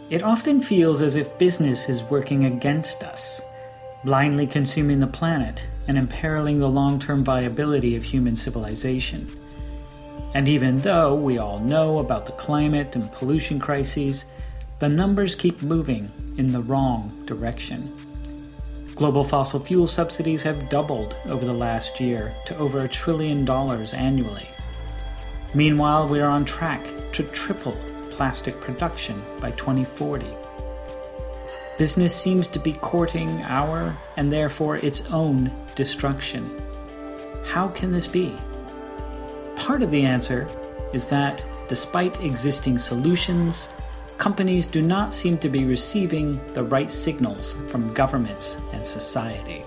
It often feels as if business is working against us, blindly consuming the planet and imperiling the long-term viability of human civilization. And even though we all know about the climate and pollution crises, the numbers keep moving in the wrong direction. Global fossil fuel subsidies have doubled over the last year to over $1 trillion annually. Meanwhile, we are on track to triple plastic production by 2040. Business seems to be courting our, and therefore its own, destruction. How can this be? Part of the answer is that, despite existing solutions, companies do not seem to be receiving the right signals from governments and society.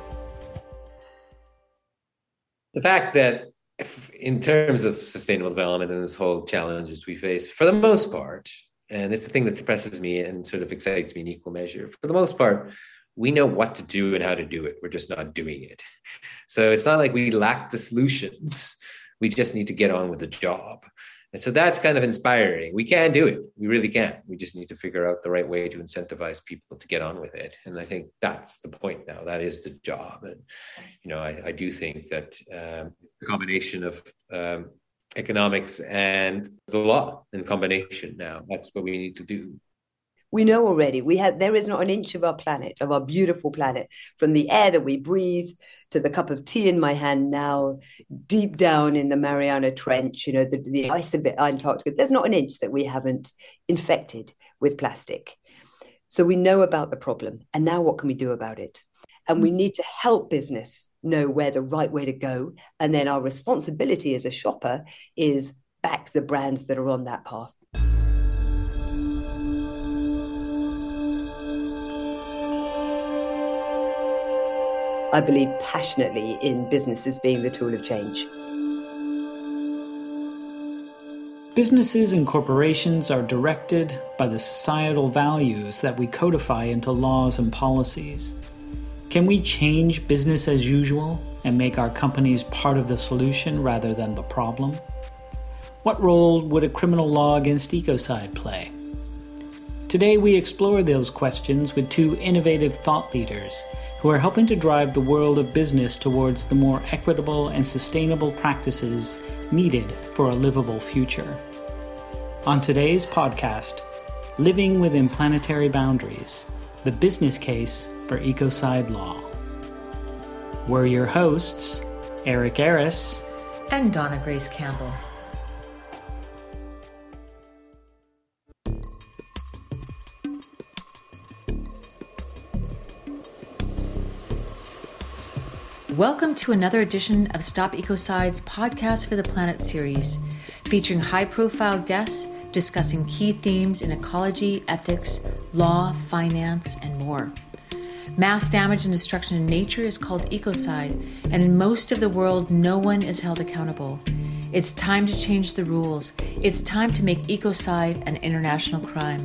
The fact that in terms of sustainable development and this whole challenges we face, for the most part, and it's the thing that depresses me and sort of excites me in equal measure, for the most part, we know what to do and how to do it. We're just not doing it. So it's not like we lack the solutions. We just need to get on with the job. And so that's kind of inspiring. We can do it. We really can. We just need to figure out the right way to incentivize people to get on with it. And I think that's the point now. That is the job. And, I do think that the combination of economics and the law in combination now, that's what we need to do. We know already there is not an inch of our planet, of our beautiful planet, from the air that we breathe to the cup of tea in my hand now, deep down in the Mariana Trench, the ice of Antarctica. There's not an inch that we haven't infected with plastic. So we know about the problem. And now what can we do about it? And we need to help business know where the right way to go. And then our responsibility as a shopper is back the brands that are on that path. I believe passionately in businesses being the tool of change. Businesses and corporations are directed by the societal values that we codify into laws and policies. Can we change business as usual and make our companies part of the solution rather than the problem? What role would a criminal law against ecocide play? Today we explore those questions with two innovative thought leaders who are helping to drive the world of business towards the more equitable and sustainable practices needed for a livable future. On today's podcast, Living Within Planetary Boundaries, the business case for ecocide law. We're your hosts, Eric Aris and Donna Grace Campbell. Welcome to another edition of Stop Ecocide's Podcast for the Planet series, featuring high-profile guests discussing key themes in ecology, ethics, law, finance, and more. Mass damage and destruction in nature is called ecocide, and in most of the world, no one is held accountable. It's time to change the rules. It's time to make ecocide an international crime.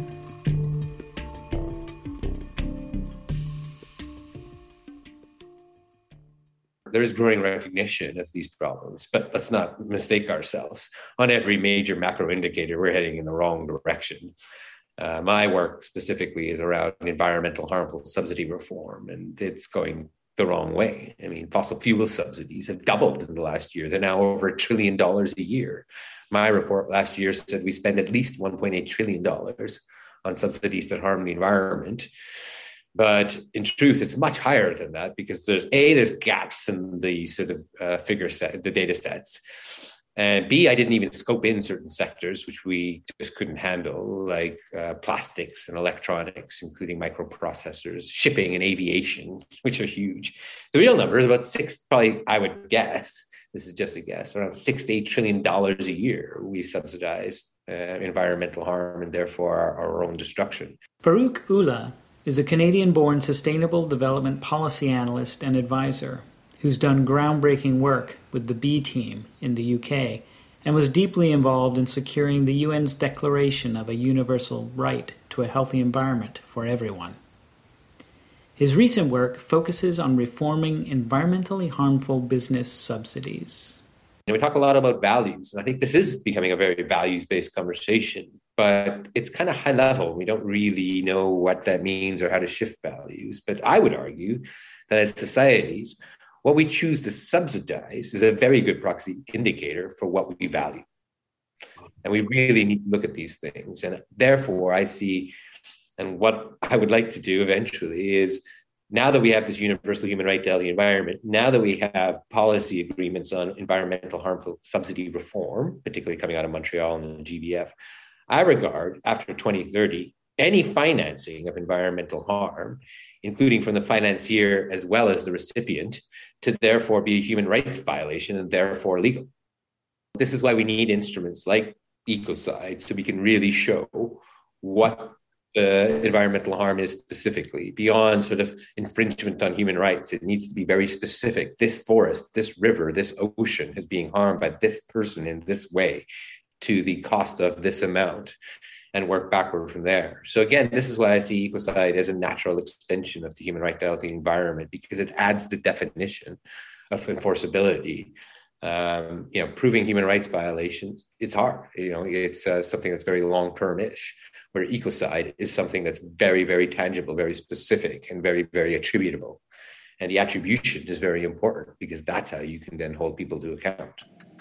There is growing recognition of these problems, but let's not mistake ourselves. On every major macro indicator, we're heading in the wrong direction. My work specifically is around environmental harmful subsidy reform, and it's going the wrong way. I mean, fossil fuel subsidies have doubled in the last year. They're now over $1 trillion a year. My report last year said we spend at least $1.8 trillion on subsidies that harm the environment. But in truth, it's much higher than that because there's gaps in the sort of figure set, the data sets. And B, I didn't even scope in certain sectors, which we just couldn't handle, like plastics and electronics, including microprocessors, shipping and aviation, which are huge. The real number is about probably, I would guess, this is just a guess, around $6 to $8 trillion a year we subsidize environmental harm and therefore our own destruction. Farrukh Ullah is a Canadian-born sustainable development policy analyst and advisor who's done groundbreaking work with the B Team in the UK and was deeply involved in securing the UN's declaration of a universal right to a healthy environment for everyone. His recent work focuses on reforming environmentally harmful business subsidies. We talk a lot about values, and I think this is becoming a very values-based conversation. but it's kind of high level. We don't really know what that means or how to shift values. But I would argue that as societies, what we choose to subsidize is a very good proxy indicator for what we value. And we really need to look at these things. And therefore, I see, and what I would like to do eventually is, now that we have this universal human right to healthy environment, now that we have policy agreements on environmental harmful subsidy reform, particularly coming out of Montreal and the GBF, I regard after 2030, any financing of environmental harm, including from the financier as well as the recipient, to therefore be a human rights violation and therefore legal. This is why we need instruments like Ecocide, so we can really show what the environmental harm is specifically, beyond sort of infringement on human rights. It needs to be very specific. This forest, this river, this ocean is being harmed by this person in this way to the cost of this amount, and work backward from there. So again, this is why I see Ecocide as a natural extension of the human right to healthy environment, because it adds the definition of enforceability. Proving human rights violations, it's hard. It's something that's very long-term-ish, where Ecocide is something that's very, very tangible, very specific, and very, very attributable. And the attribution is very important, because that's how you can then hold people to account.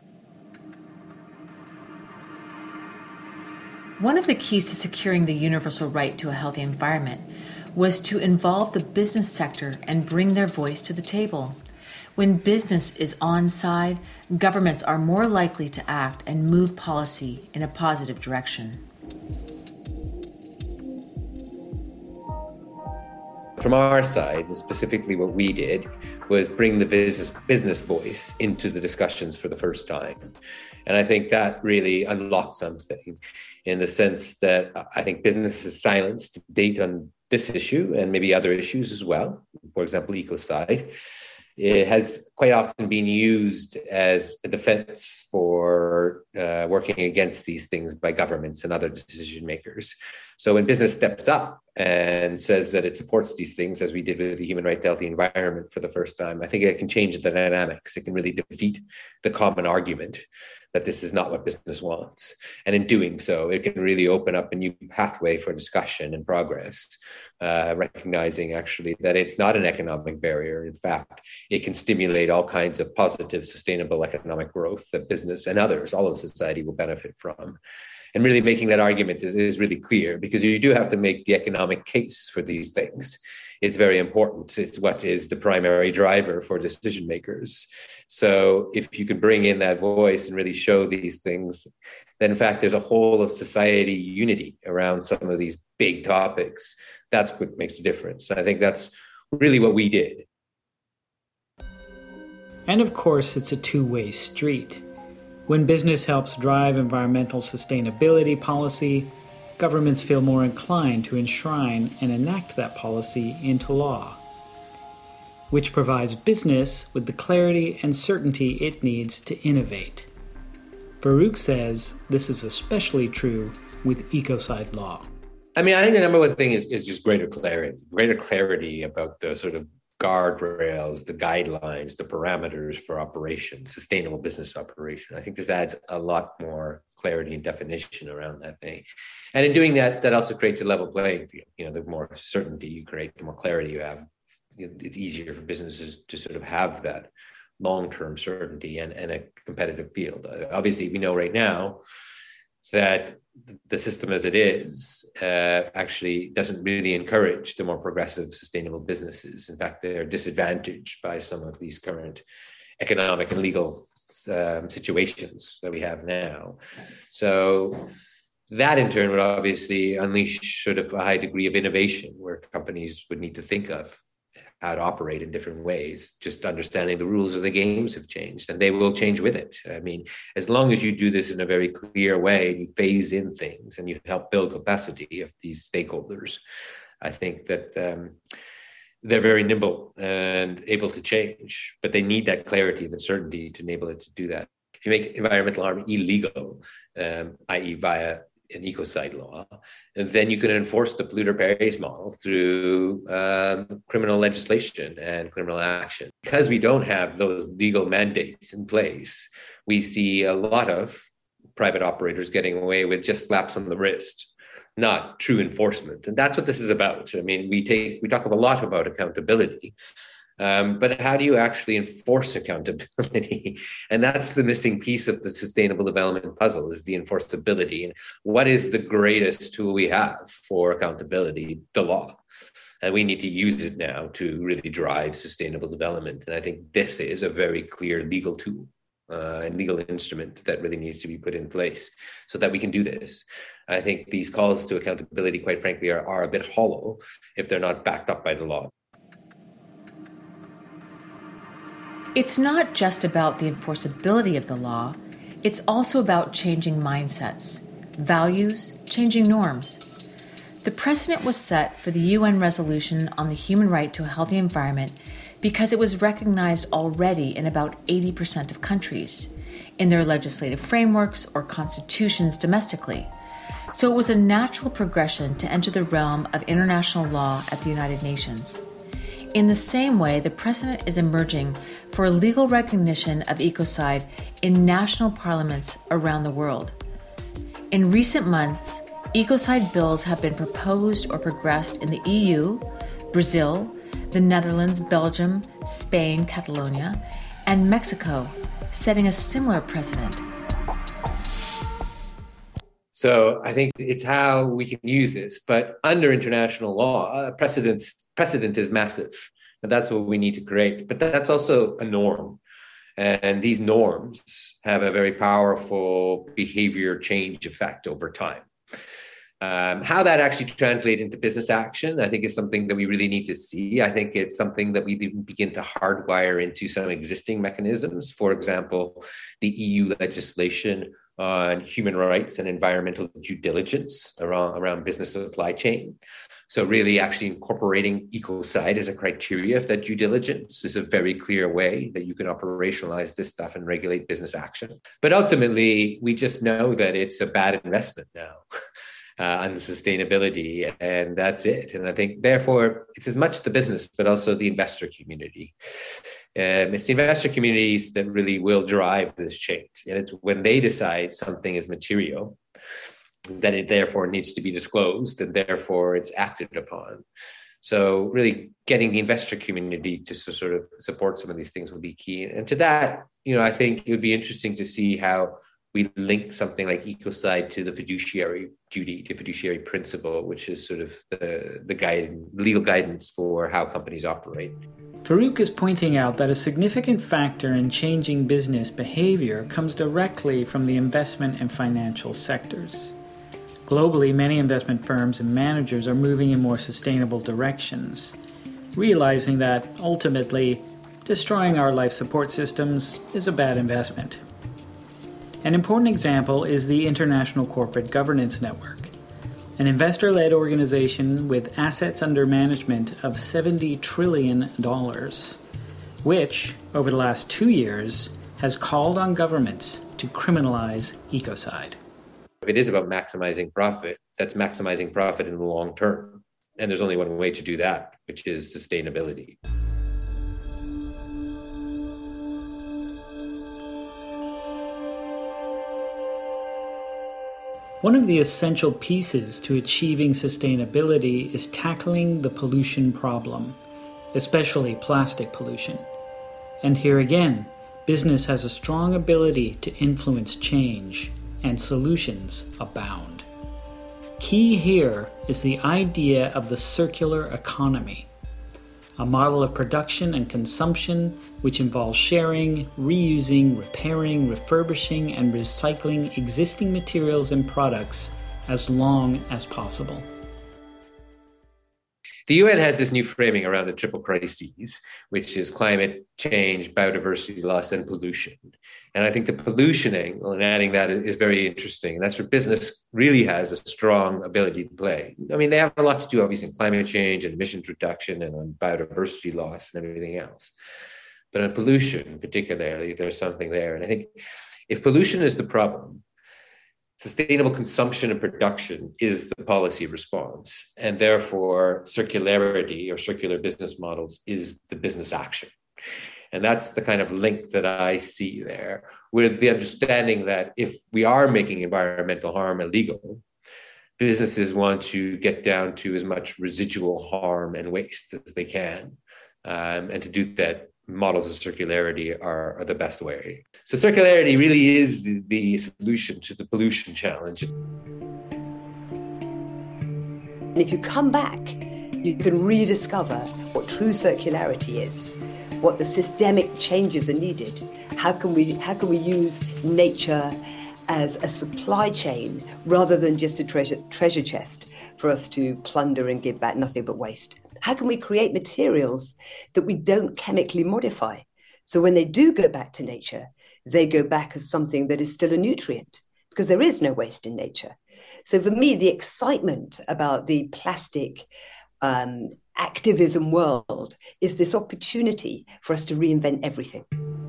One of the keys to securing the universal right to a healthy environment was to involve the business sector and bring their voice to the table. When business is on side, governments are more likely to act and move policy in a positive direction. From our side, specifically what we did was bring the business voice into the discussions for the first time. And I think that really unlocked something, in the sense that I think business is silenced to date on this issue and maybe other issues as well. For example, Ecocide. It has quite often been used as a defense for working against these things by governments and other decision makers. So when business steps up and says that it supports these things, as we did with the human right to healthy environment for the first time, I think it can change the dynamics. It can really defeat the common argument that this is not what business wants. And in doing so, it can really open up a new pathway for discussion and progress, recognizing actually that it's not an economic barrier. In fact, it can stimulate all kinds of positive, sustainable economic growth that business and others, all of society, will benefit from. And really making that argument is really clear, because you do have to make the economic case for these things. It's very important. It's what is the primary driver for decision makers. So if you can bring in that voice and really show these things, then in fact, there's a whole of society unity around some of these big topics. That's what makes a difference. And I think that's really what we did. And of course, it's a two-way street. When business helps drive environmental sustainability policy, governments feel more inclined to enshrine and enact that policy into law, which provides business with the clarity and certainty it needs to innovate. Farouk says this is especially true with Ecocide law. I mean, I think the number one thing is just greater clarity about the sort of guardrails, the guidelines, the parameters for operation, sustainable business operation. I think this adds a lot more clarity and definition around that thing. And in doing that, that also creates a level playing field. The more certainty you create, the more clarity you have. It's easier for businesses to sort of have that long-term certainty and a competitive field. Obviously, we know right now that the system as it is actually doesn't really encourage the more progressive, sustainable businesses. In fact, they're disadvantaged by some of these current economic and legal situations that we have now. So that in turn would obviously unleash sort of a high degree of innovation, where companies would need to think of how to operate in different ways. Just understanding the rules of the games have changed, and they will change with it. I mean, as long as you do this in a very clear way, and you phase in things and you help build capacity of these stakeholders, I think that they're very nimble and able to change, but they need that clarity, that certainty to enable it to do that. If you make environmental harm illegal, i.e. via an Ecocide law, and then you can enforce the polluter pays model through criminal legislation and criminal action. Because we don't have those legal mandates in place, we see a lot of private operators getting away with just slaps on the wrist, not true enforcement. And that's what this is about. I mean, we talk a lot about accountability, but how do you actually enforce accountability? And that's the missing piece of the sustainable development puzzle, is the enforceability. And what is the greatest tool we have for accountability? The law. And we need to use it now to really drive sustainable development. And I think this is a very clear legal tool and legal instrument that really needs to be put in place so that we can do this. I think these calls to accountability, quite frankly, are a bit hollow if they're not backed up by the law. It's not just about the enforceability of the law, it's also about changing mindsets, values, changing norms. The precedent was set for the UN resolution on the human right to a healthy environment because it was recognized already in about 80% of countries, in their legislative frameworks or constitutions domestically. So it was a natural progression to enter the realm of international law at the United Nations. In the same way, the precedent is emerging for legal recognition of ecocide in national parliaments around the world. In recent months, ecocide bills have been proposed or progressed in the EU, Brazil, the Netherlands, Belgium, Spain, Catalonia, and Mexico, setting a similar precedent. So I think it's how we can use this, but under international law, precedent is massive, and that's what we need to create. But that's also a norm, and these norms have a very powerful behavior change effect over time. How that actually translates into business action, I think, is something that we really need to see. I think it's something that we begin to hardwire into some existing mechanisms. For example, the EU legislation on human rights and environmental due diligence around business supply chain. So really actually incorporating ecocide as a criteria of that due diligence is a very clear way that you can operationalize this stuff and regulate business action. But ultimately, we just know that it's a bad investment now. On sustainability, and that's it. And I think, therefore, it's as much the business, but also the investor community. It's the investor communities that really will drive this change. And it's when they decide something is material, that it therefore needs to be disclosed, and therefore it's acted upon. So really getting the investor community to sort of support some of these things will be key. And to that, I think it would be interesting to see how we link something like ecocide to the fiduciary duty, to fiduciary principle, which is sort of the legal guidance for how companies operate. Farrukh is pointing out that a significant factor in changing business behavior comes directly from the investment and financial sectors. Globally, many investment firms and managers are moving in more sustainable directions, realizing that ultimately, destroying our life support systems is a bad investment. An important example is the International Corporate Governance Network, an investor-led organization with assets under management of $70 trillion, which, over the last 2 years, has called on governments to criminalize ecocide. If it is about maximizing profit, that's maximizing profit in the long term. And there's only one way to do that, which is sustainability. One of the essential pieces to achieving sustainability is tackling the pollution problem, especially plastic pollution. And here again, business has a strong ability to influence change, and solutions abound. Key here is the idea of the circular economy, a model of production and consumption which involves sharing, reusing, repairing, refurbishing, and recycling existing materials and products as long as possible. The UN has this new framing around the triple crises, which is climate change, biodiversity loss, and pollution. And I think the pollution angle and adding that is very interesting. And that's where business really has a strong ability to play. I mean, they have a lot to do, obviously, in climate change and emissions reduction and on biodiversity loss and everything else. But on pollution, particularly, there's something there. And I think if pollution is the problem, sustainable consumption and production is the policy response. And therefore, circularity or circular business models is the business action. And that's the kind of link that I see there, with the understanding that if we are making environmental harm illegal, businesses want to get down to as much residual harm and waste as they can. And to do that, models of circularity are the best way. So circularity really is the solution to the pollution challenge. And if you come back, you can rediscover what true circularity is, what the systemic changes are needed. How can we use nature as a supply chain rather than just a treasure chest for us to plunder and give back nothing but waste? How can we create materials that we don't chemically modify? So when they do go back to nature, they go back as something that is still a nutrient, because there is no waste in nature. So for me, the excitement about the plastic activism world is this opportunity for us to reinvent everything.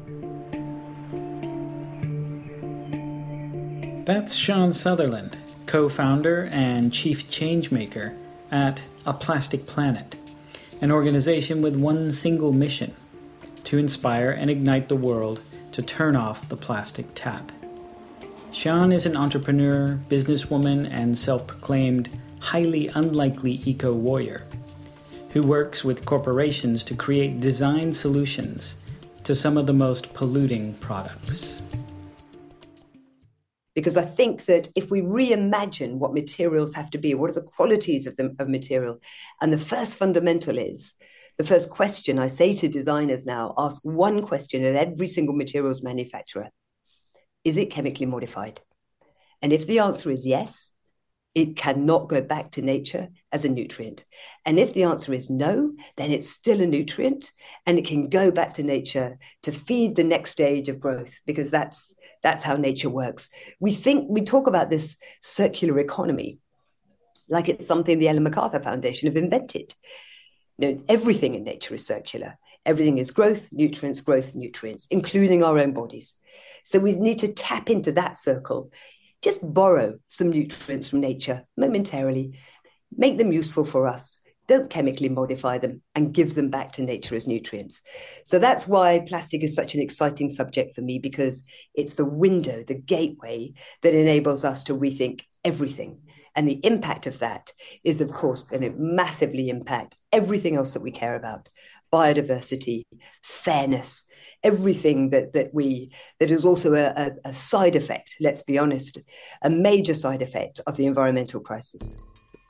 That's Sean Sutherland, co-founder and chief changemaker at A Plastic Planet, an organization with one single mission: to inspire and ignite the world to turn off the plastic tap. Sean is an entrepreneur, businesswoman, and self-proclaimed highly unlikely eco-warrior who works with corporations to create design solutions to some of the most polluting products. Because I think that if we reimagine what materials have to be, what are the qualities of material, and the first fundamental is, the first question I say to designers now, ask one question of every single materials manufacturer: is it chemically modified? And if the answer is yes, it cannot go back to nature as a nutrient. And if the answer is no, then it's still a nutrient and it can go back to nature to feed the next stage of growth, because that's how nature works. We talk about this circular economy like it's something the Ellen MacArthur Foundation have invented. You know, everything in nature is circular. Everything is growth, nutrients, including our own bodies. So we need to tap into that circle. Just borrow some nutrients from nature momentarily, make them useful for us, don't chemically modify them, and give them back to nature as nutrients. So that's why plastic is such an exciting subject for me, because it's the window, the gateway that enables us to rethink everything. And the impact of that is, of course, going to massively impact everything else that we care about: biodiversity, fairness, everything that is also a side effect, let's be honest, a major side effect of the environmental crisis.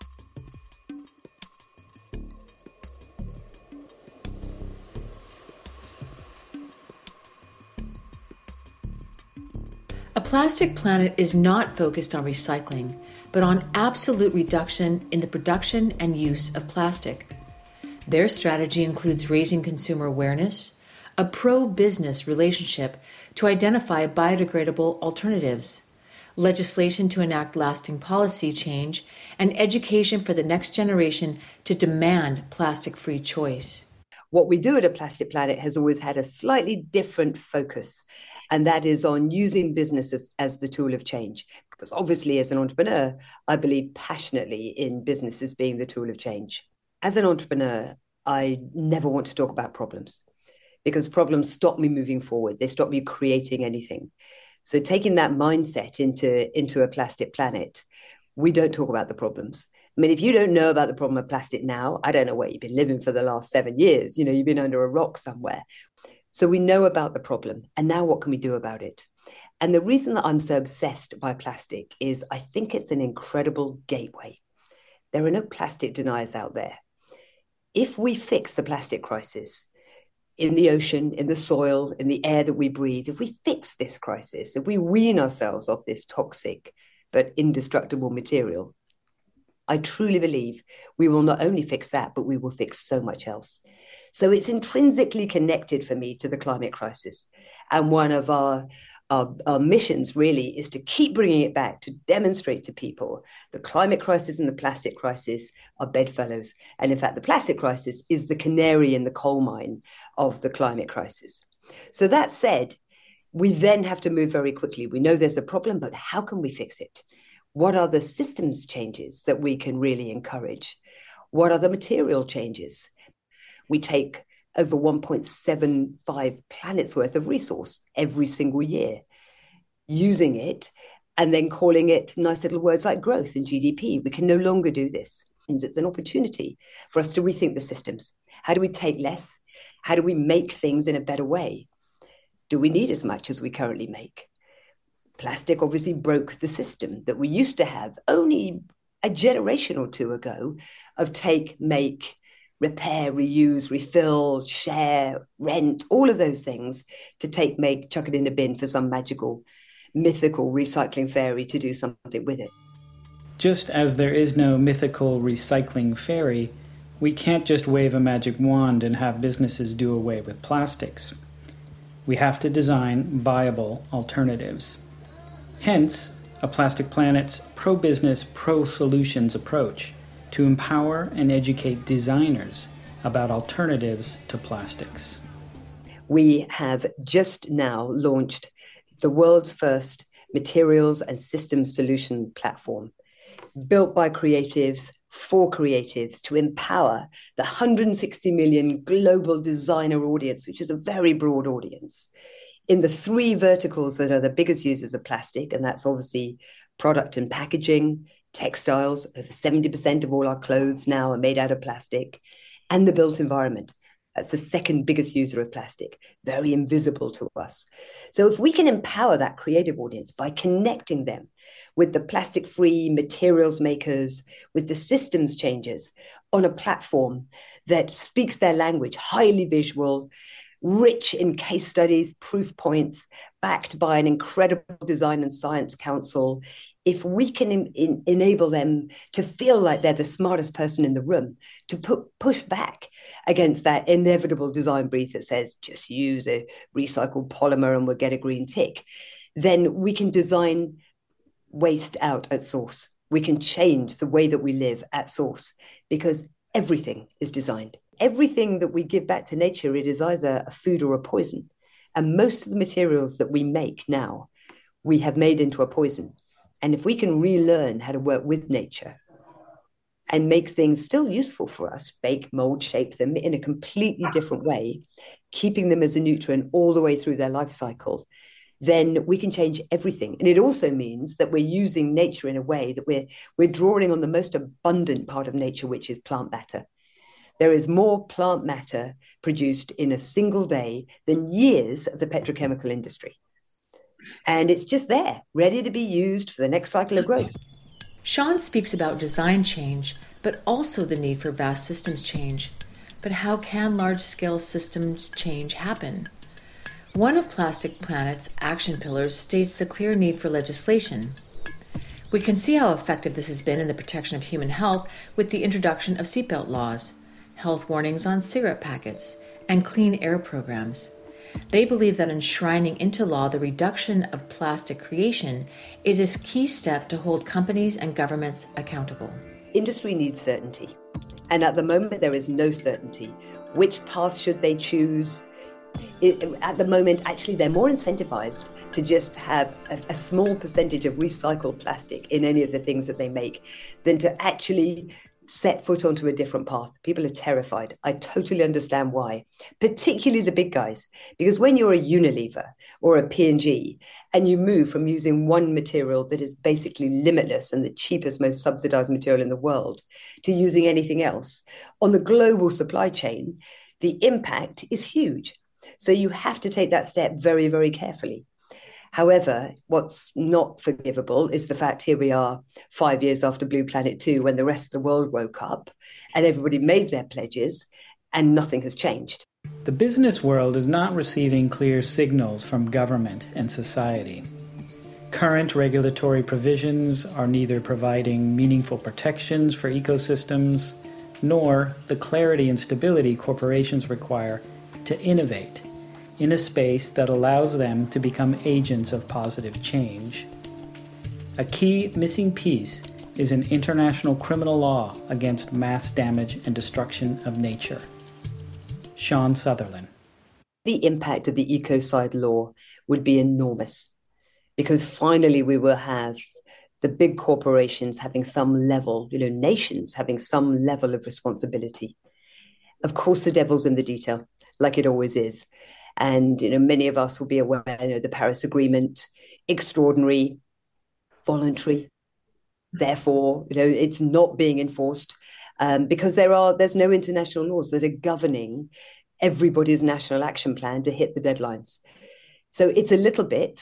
A Plastic Planet is not focused on recycling, but on absolute reduction in the production and use of plastic. Their strategy includes raising consumer awareness, a pro-business relationship to identify biodegradable alternatives, legislation to enact lasting policy change, and education for the next generation to demand plastic-free choice. What we do at A Plastic Planet has always had a slightly different focus, and that is on using business as the tool of change. Because obviously, as an entrepreneur, I believe passionately in businesses being the tool of change. As an entrepreneur, I never want to talk about problems, because problems stop me moving forward. They stop me creating anything. So taking that mindset into A Plastic Planet, we don't talk about the problems. I mean, if you don't know about the problem of plastic now, I don't know where you've been living for the last 7 years. You know, you've been under a rock somewhere. So we know about the problem. And now what can we do about it? And the reason that I'm so obsessed by plastic is I think it's an incredible gateway. There are no plastic deniers out there. If we fix the plastic crisis in the ocean, in the soil, in the air that we breathe, if we fix this crisis, if we wean ourselves off this toxic but indestructible material, I truly believe we will not only fix that, but we will fix so much else. So it's intrinsically connected for me to the climate crisis. And one of our missions really is to keep bringing it back, to demonstrate to people the climate crisis and the plastic crisis are bedfellows. And in fact, the plastic crisis is the canary in the coal mine of the climate crisis. So that said, we then have to move very quickly. We know there's a problem, but how can we fix it? What are the systems changes that we can really encourage? What are the material changes? We take over 1.75 planets worth of resource every single year, using it and then calling it nice little words like growth and GDP. We can no longer do this. And it's an opportunity for us to rethink the systems. How do we take less? How do we make things in a better way? Do we need as much as we currently make? Plastic obviously broke the system that we used to have only a generation or two ago of take, make, repair, reuse, refill, share, rent, all of those things to take, make, chuck it in a bin for some magical, mythical recycling fairy to do something with it. Just as there is no mythical recycling fairy, we can't just wave a magic wand and have businesses do away with plastics. We have to design viable alternatives. Hence, A Plastic Planet's pro-business, pro-solutions approach to empower and educate designers about alternatives to plastics. We have just now launched the world's first materials and systems solution platform, built by creatives for creatives to empower the 160 million global designer audience, which is a very broad audience, in the three verticals that are the biggest users of plastic, and that's obviously product and packaging, textiles. Over 70% of all our clothes now are made out of plastic, and the built environment. That's the second biggest user of plastic, very invisible to us. So if we can empower that creative audience by connecting them with the plastic-free materials makers, with the systems changers on a platform that speaks their language, highly visual, rich in case studies, proof points, backed by an incredible design and science council, if we can enable them to feel like they're the smartest person in the room, to push back against that inevitable design brief that says, just use a recycled polymer and we'll get a green tick, then we can design waste out at source. We can change the way that we live at source, because everything is designed. Everything that we give back to nature, it is either a food or a poison. And most of the materials that we make now, we have made into a poison. And if we can relearn how to work with nature and make things still useful for us, bake, mold, shape them in a completely different way, keeping them as a nutrient all the way through their life cycle, then we can change everything. And it also means that we're using nature in a way that we're drawing on the most abundant part of nature, which is plant matter. There is more plant matter produced in a single day than years of the petrochemical industry. And it's just there, ready to be used for the next cycle of growth. Sean speaks about design change, but also the need for vast systems change. But how can large-scale systems change happen? One of Plastic Planet's action pillars states the clear need for legislation. We can see how effective this has been in the protection of human health with the introduction of seatbelt laws, health warnings on cigarette packets, and clean air programs. They believe that enshrining into law the reduction of plastic creation is a key step to hold companies and governments accountable. Industry needs certainty. And at the moment, there is no certainty. Which path should they choose? At the moment, actually, they're more incentivized to just have a small percentage of recycled plastic in any of the things that they make than to actually set foot onto a different path. People are terrified. I totally understand why, particularly the big guys, because when you're a Unilever or a P&G and you move from using one material that is basically limitless and the cheapest, most subsidized material in the world to using anything else, on the global supply chain, the impact is huge. So you have to take that step very, very carefully. However, what's not forgivable is the fact here we are 5 years after Blue Planet 2, when the rest of the world woke up and everybody made their pledges and nothing has changed. The business world is not receiving clear signals from government and society. Current regulatory provisions are neither providing meaningful protections for ecosystems, nor the clarity and stability corporations require to innovate in a space that allows them to become agents of positive change. A key missing piece is an international criminal law against mass damage and destruction of nature. Sean Sutherland. The impact of the ecocide law would be enormous, because finally we will have the big corporations having some level, nations having some level of responsibility. Of course, the devil's in the detail. like it always is. And, many of us will be aware, the Paris Agreement, extraordinary, voluntary. Therefore, it's not being enforced because there's no international laws that are governing everybody's national action plan to hit the deadlines. So it's a little bit,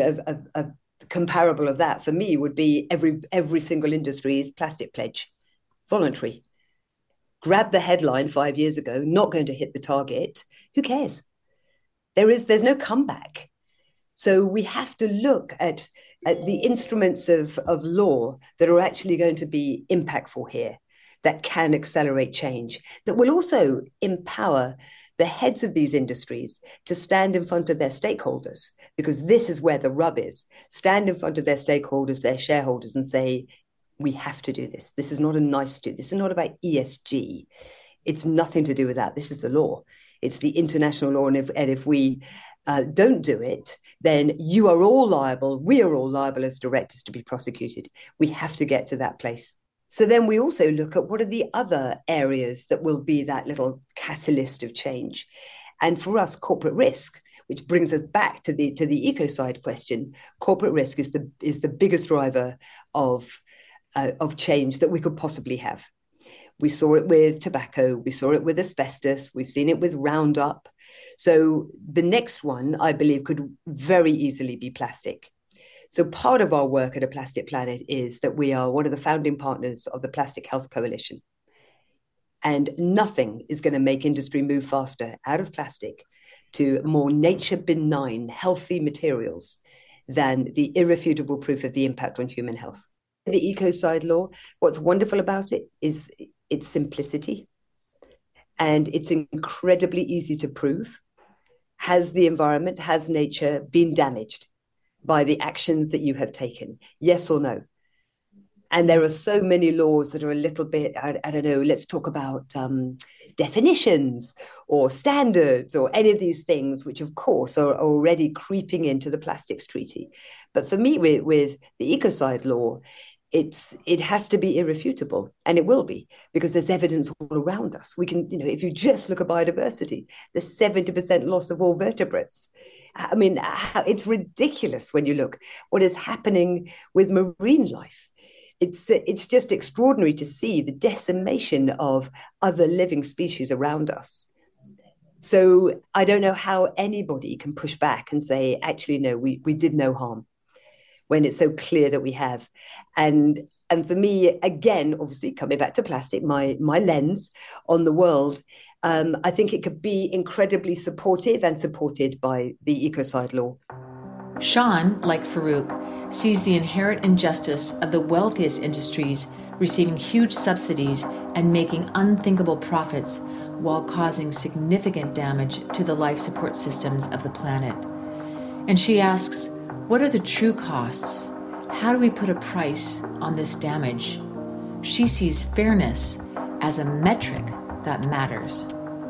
a comparable of that for me would be every single industry's plastic pledge, voluntary. Grab the headline 5 years ago, not going to hit the target. Who cares? There's no comeback. So we have to look at the instruments of law that are actually going to be impactful here, that can accelerate change, that will also empower the heads of these industries to stand in front of their stakeholders, because this is where the rub is. Stand in front of their stakeholders, their shareholders, and say, we have to do this. This is not a nice do. This is not about ESG. It's nothing to do with that. This is the law. It's the international law. And if we don't do it, then you are all liable. We are all liable as directors to be prosecuted. We have to get to that place. So then we also look at what are the other areas that will be that little catalyst of change. And for us, corporate risk, which brings us back to the ecocide question, corporate risk is the biggest driver of change that we could possibly have. We saw it with tobacco, we saw it with asbestos, we've seen it with Roundup. So the next one, I believe, could very easily be plastic. So part of our work at A Plastic Planet is that we are one of the founding partners of the Plastic Health Coalition. And nothing is going to make industry move faster out of plastic to more nature benign, healthy materials than the irrefutable proof of the impact on human health. The ecocide law, what's wonderful about it is its simplicity, and it's incredibly easy to prove. Has the environment, has nature been damaged by the actions that you have taken? Yes or no? And there are so many laws that are a little bit, I don't know, let's talk about definitions or standards or any of these things, which of course are already creeping into the plastics treaty. But for me, with the ecocide law, it has to be irrefutable, and it will be, because there's evidence all around us. We can, if you just look at biodiversity, there's 70% loss of all vertebrates. I mean, it's ridiculous when you look what is happening with marine life. It's just extraordinary to see the decimation of other living species around us. So I don't know how anybody can push back and say, actually, no, we did no harm, when it's so clear that we have. And for me, again, obviously coming back to plastic, my lens on the world, I think it could be incredibly supportive and supported by the ecocide law. Sean, like Farouk, sees the inherent injustice of the wealthiest industries receiving huge subsidies and making unthinkable profits while causing significant damage to the life support systems of the planet. And she asks, what are the true costs? How do we put a price on this damage? She sees fairness as a metric that matters.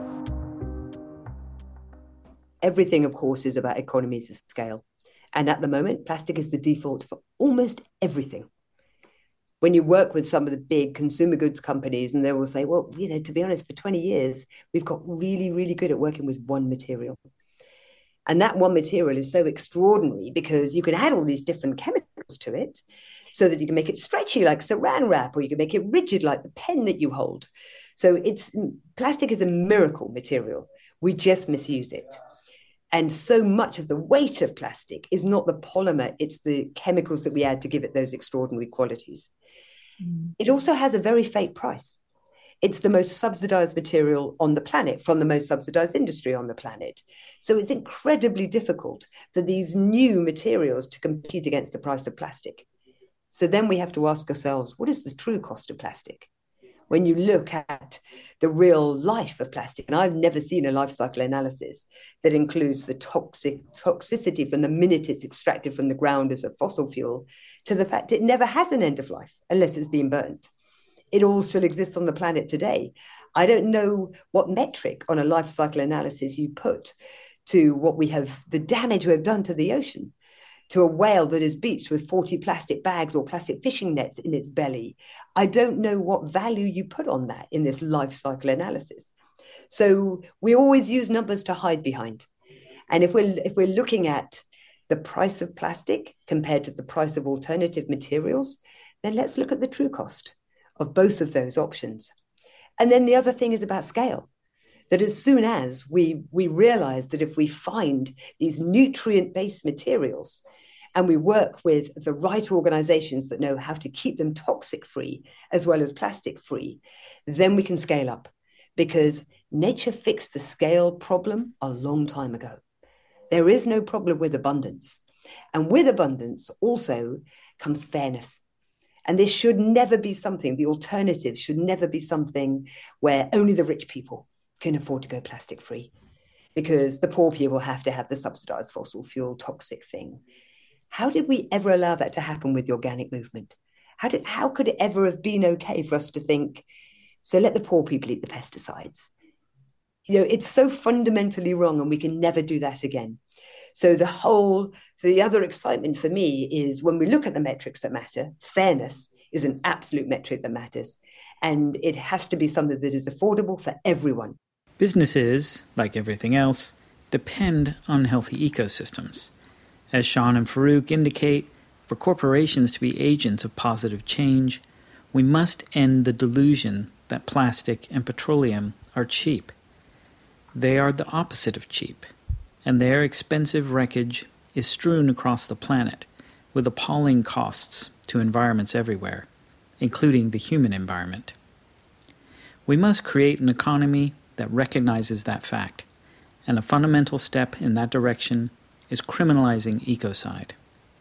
Everything, of course, is about economies of scale. And at the moment, plastic is the default for almost everything. When you work with some of the big consumer goods companies, and they will say, well, to be honest, for 20 years, we've got really, really good at working with one material. And that one material is so extraordinary because you can add all these different chemicals to it so that you can make it stretchy like saran wrap, or you can make it rigid like the pen that you hold. So plastic is a miracle material. We just misuse it. And so much of the weight of plastic is not the polymer, it's the chemicals that we add to give it those extraordinary qualities. It also has a very fake price. It's the most subsidized material on the planet from the most subsidized industry on the planet. So it's incredibly difficult for these new materials to compete against the price of plastic. So then we have to ask ourselves, what is the true cost of plastic? When you look at the real life of plastic, and I've never seen a life cycle analysis that includes the toxicity from the minute it's extracted from the ground as a fossil fuel to the fact it never has an end of life unless it's been burnt. It all still exists on the planet today. I don't know what metric on a life cycle analysis you put to what we have, the damage we have done to the ocean, to a whale that is beached with 40 plastic bags or plastic fishing nets in its belly. I don't know what value you put on that in this life cycle analysis. So we always use numbers to hide behind. And if we're looking at the price of plastic compared to the price of alternative materials, then let's look at the true cost of both of those options. And then the other thing is about scale, that as soon as we realize that if we find these nutrient-based materials and we work with the right organizations that know how to keep them toxic-free as well as plastic-free, then we can scale up, because nature fixed the scale problem a long time ago. There is no problem with abundance. And with abundance also comes fairness. And this should never be something, the alternative should never be something where only the rich people can afford to go plastic free, because the poor people have to have the subsidized fossil fuel toxic thing. How did we ever allow that to happen with the organic movement? How could it ever have been okay for us to think, so let the poor people eat the pesticides? It's so fundamentally wrong, and we can never do that again. So the other excitement for me is when we look at the metrics that matter, fairness is an absolute metric that matters. And it has to be something that is affordable for everyone. Businesses, like everything else, depend on healthy ecosystems. As Sean and Farouk indicate, for corporations to be agents of positive change, we must end the delusion that plastic and petroleum are cheap. They are the opposite of cheap, and their expensive wreckage is strewn across the planet with appalling costs to environments everywhere, including the human environment. We must create an economy that recognizes that fact, and a fundamental step in that direction is criminalizing ecocide.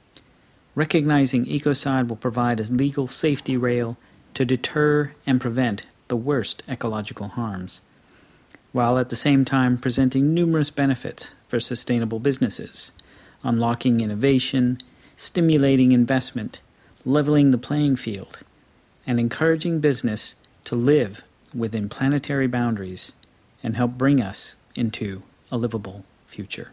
Recognizing ecocide will provide a legal safety rail to deter and prevent the worst ecological harms, while at the same time presenting numerous benefits for sustainable businesses, unlocking innovation, stimulating investment, leveling the playing field, and encouraging business to live within planetary boundaries and help bring us into a livable future.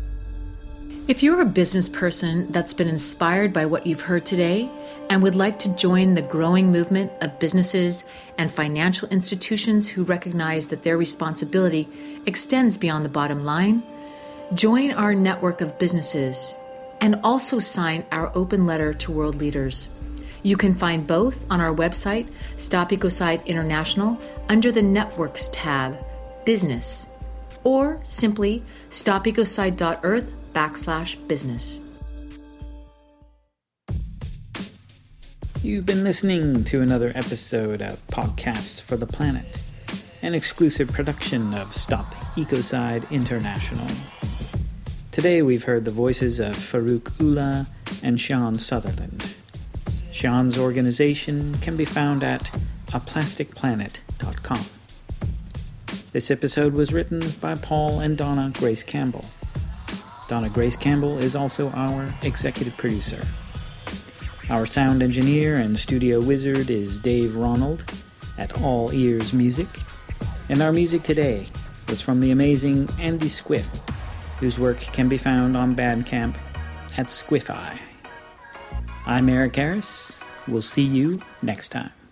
If you're a business person that's been inspired by what you've heard today and would like to join the growing movement of businesses and financial institutions who recognize that their responsibility extends beyond the bottom line, join our network of businesses and also sign our open letter to world leaders. You can find both on our website, Stop Ecocide International, under the Networks tab, Business, or simply stopecocide.earth/business. You've been listening to another episode of Podcasts for the Planet, an exclusive production of Stop Ecocide International. Today we've heard the voices of Farouk Ullah and Sean Sutherland. Sean's organization can be found at aplasticplanet.com. This episode was written by Paul and Donna Grace Campbell. Donna Grace Campbell is also our executive producer. Our sound engineer and studio wizard is Dave Ronald at All Ears Music, and our music today was from the amazing Andy Squiff, whose work can be found on Bandcamp at Squiffy. I'm Eric Harris. We'll see you next time.